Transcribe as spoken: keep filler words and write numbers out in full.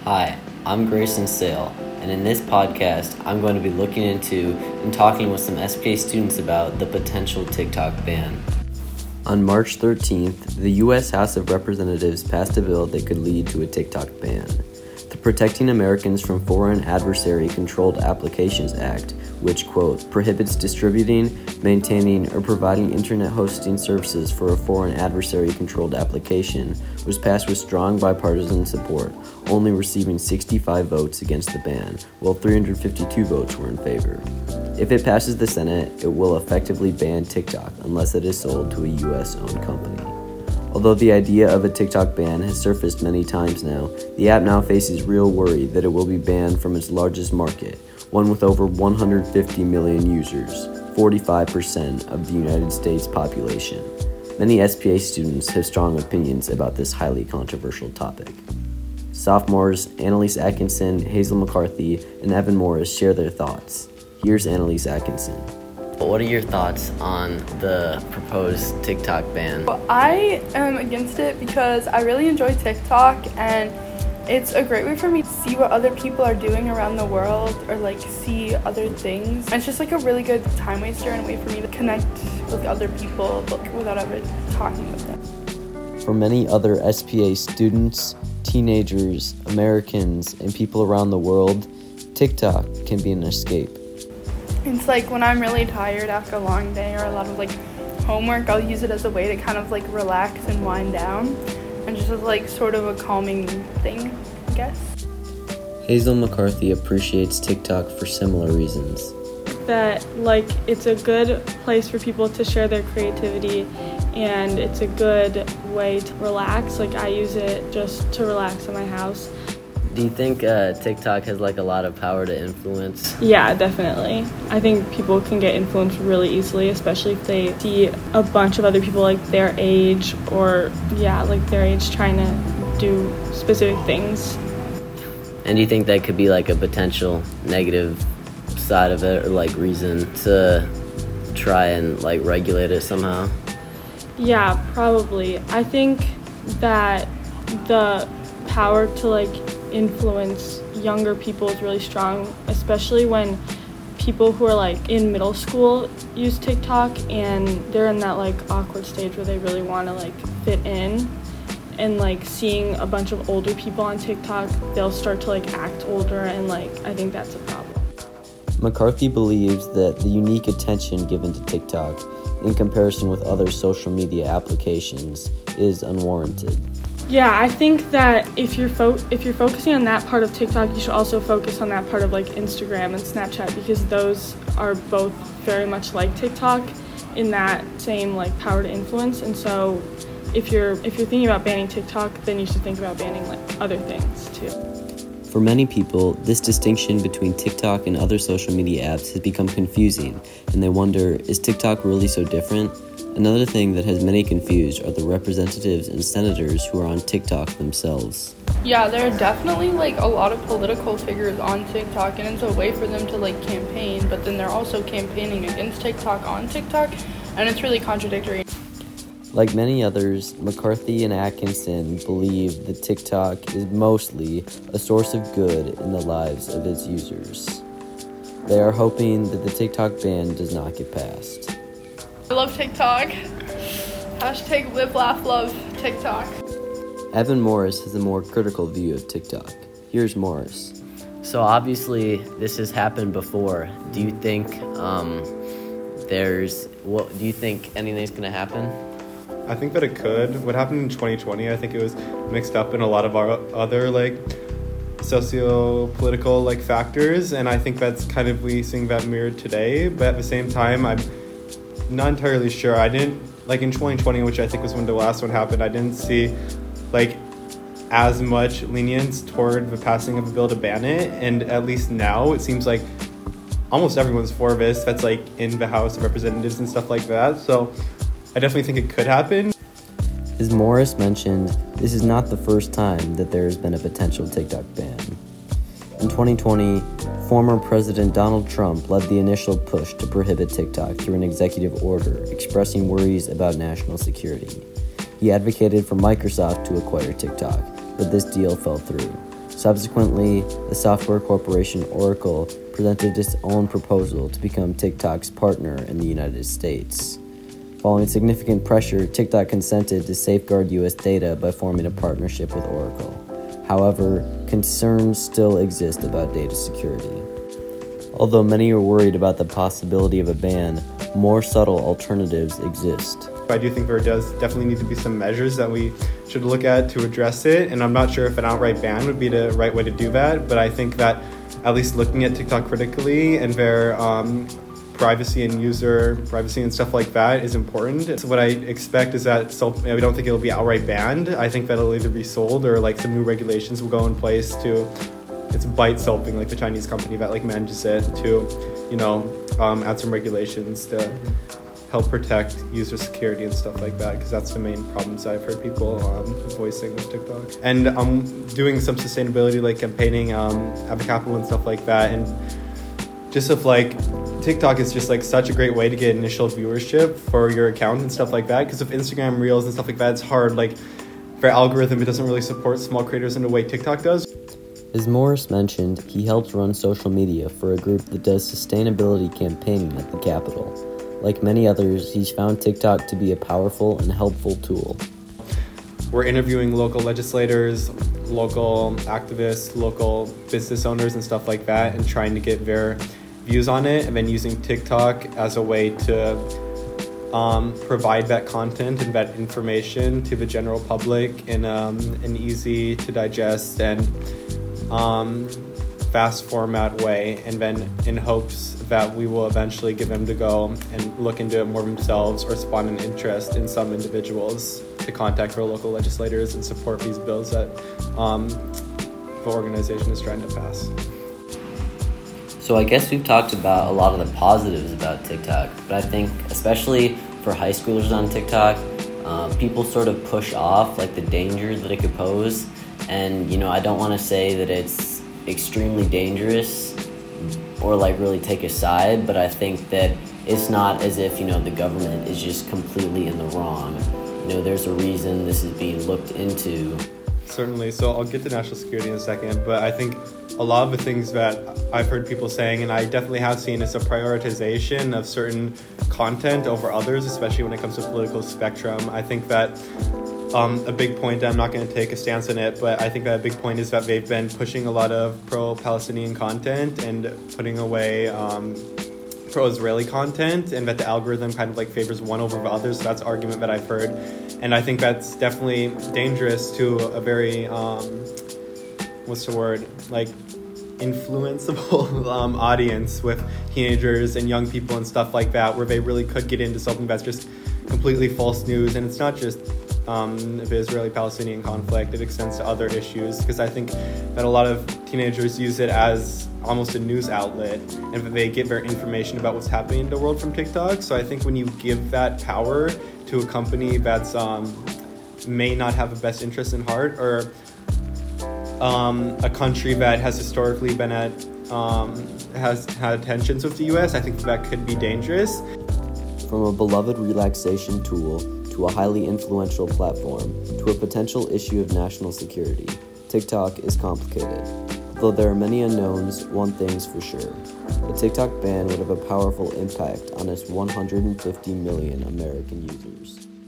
Hi, I'm Grayson Sale, and in this podcast, I'm going to be looking into and talking with some S P A students about the potential TikTok ban. On March thirteenth, the U S House of Representatives passed a bill that could lead to a TikTok ban. The Protecting Americans from Foreign Adversary-Controlled Applications Act, which, quote, prohibits distributing, maintaining, or providing internet hosting services for a foreign adversary-controlled application, was passed with strong bipartisan support, only receiving sixty-five votes against the ban, while three hundred fifty-two votes were in favor. If it passes the Senate, it will effectively ban TikTok unless it is sold to a U S-owned company. Although the idea of a TikTok ban has surfaced many times now, the app now faces real worry that it will be banned from its largest market, one with over one hundred fifty million users, forty-five percent of the United States population. Many S P A students have strong opinions about this highly controversial topic. Sophomores Annalise Atkinson, Hazel McCarthy, and Evan Morris share their thoughts. Here's Annalise Atkinson. What are your thoughts on the proposed TikTok ban? Well, I am against it because I really enjoy TikTok, and it's a great way for me to see what other people are doing around the world, or like see other things. And it's just like a really good time waster and a way for me to connect with other people without ever talking with them. For many other S P A students, teenagers, Americans, and people around the world, TikTok can be an escape. It's like when I'm really tired after a long day or a lot of like homework, I'll use it as a way to kind of like relax and wind down, and just as like sort of a calming thing, I guess. Hazel McCarthy appreciates TikTok for similar reasons. That like it's a good place for people to share their creativity, and it's a good way to relax. Like I use it just to relax in my house. Do you think uh, TikTok has like a lot of power to influence? Yeah, definitely. I think people can get influenced really easily, especially if they see a bunch of other people like their age or, yeah, like their age trying to do specific things. And do you think that could be like a potential negative side of it, or like reason to try and like regulate it somehow? Yeah, probably. I think that the power to like influence younger people is really strong, especially when people who are like in middle school use TikTok and they're in that like awkward stage where they really want to like fit in, and like seeing a bunch of older people on TikTok, they'll start to like act older, and like I think that's a problem. McCarthy believes that the unique attention given to TikTok in comparison with other social media applications is unwarranted. Yeah, I think that if you're fo- if you're focusing on that part of TikTok, you should also focus on that part of like Instagram and Snapchat, because those are both very much like TikTok in that same like power to influence. And so if you're if you're thinking about banning TikTok, then you should think about banning like other things too. For many people, this distinction between TikTok and other social media apps has become confusing, and they wonder, is TikTok really so different? Another thing that has many confused are the representatives and senators who are on TikTok themselves. Yeah, there are definitely like a lot of political figures on TikTok, and it's a way for them to like campaign, but then they're also campaigning against TikTok on TikTok, and it's really contradictory. Like many others, McCarthy and Atkinson believe that TikTok is mostly a source of good in the lives of its users. They are hoping that the TikTok ban does not get passed. I love TikTok. Hashtag live, laugh, love TikTok. Evan Morris has a more critical view of TikTok. Here's Morris. So obviously this has happened before. Do you think um, there's, what do you think anything's gonna happen? I think that it could. What happened in twenty twenty, I think it was mixed up in a lot of our other like socio-political like factors, and I think that's kind of we seeing that mirrored today. But at the same time, I'm not entirely sure. I didn't, like in twenty twenty, which I think was when the last one happened, I didn't see like as much lenience toward the passing of a bill to ban it, and at least now it seems like almost everyone's for this that's like in the House of Representatives and stuff like that. So I definitely think it could happen. As Morris mentioned, this is not the first time that there has been a potential TikTok ban. In twenty twenty, former President Donald Trump led the initial push to prohibit TikTok through an executive order, expressing worries about national security. He advocated for Microsoft to acquire TikTok, but this deal fell through. Subsequently, the software corporation Oracle presented its own proposal to become TikTok's partner in the United States. Following significant pressure, TikTok consented to safeguard U S data by forming a partnership with Oracle. However, concerns still exist about data security. Although many are worried about the possibility of a ban, more subtle alternatives exist. I do think there does definitely need to be some measures that we should look at to address it, and I'm not sure if an outright ban would be the right way to do that, but I think that at least looking at TikTok critically and their um, privacy and user privacy and stuff like that is important. So what I expect is that so, I don't think it'll be outright banned. I think that it'll either be sold or like some new regulations will go in place to, it's ByteSoaping, like the Chinese company that like manages it, to, you know, um, add some regulations to help protect user security and stuff like that, because that's the main problems I've heard people um, voicing with TikTok. And I'm um, doing some sustainability like campaigning um, at the Capitol and stuff like that, and just of like TikTok is just like such a great way to get initial viewership for your account and stuff like that, because of Instagram Reels and stuff like that, it's hard, like their algorithm, it doesn't really support small creators in the way TikTok does. As Morris mentioned, he helps run social media for a group that does sustainability campaigning at the Capitol. Like many others, he's found TikTok to be a powerful and helpful tool. We're interviewing local legislators, local activists, local business owners and stuff like that, and trying to get their views on it, and then using TikTok as a way to um, provide that content and that information to the general public in um, an easy to digest and um, fast format way, and then in hopes that we will eventually get them to go and look into it more themselves or spawn an interest in some individuals to contact their local legislators and support these bills that um, the organization is trying to pass. So I guess we've talked about a lot of the positives about TikTok, but I think especially for high schoolers on TikTok, uh, people sort of push off like the dangers that it could pose. And, you know, I don't want to say that it's extremely dangerous or like really take a side, but I think that it's not as if, you know, the government is just completely in the wrong. You know, there's a reason this is being looked into. Certainly. So I'll get to national security in a second, but I think a lot of the things that I've heard people saying, and I definitely have seen, is a prioritization of certain content over others, especially when it comes to political spectrum. I think that Um, a big point, I'm not going to take a stance on it, but I think that a big point is that they've been pushing a lot of pro-Palestinian content and putting away um, pro-Israeli content, and that the algorithm kind of like favors one over the other. So that's an argument that I've heard. And I think that's definitely dangerous to a very, um, what's the word, like influenceable um, audience with teenagers and young people and stuff like that, where they really could get into something that's just completely false news. And it's not just Um, the Israeli-Palestinian conflict, it extends to other issues, because I think that a lot of teenagers use it as almost a news outlet, and they get their information about what's happening in the world from TikTok. So I think when you give that power to a company that's um, may not have the best interest in heart, or um, a country that has historically been at um, has had tensions with the U S, I think that could be dangerous. From a beloved relaxation tool to a highly influential platform, to a potential issue of national security, TikTok is complicated. Though there are many unknowns, one thing's for sure. The TikTok ban would have a powerful impact on its one hundred fifty million American users.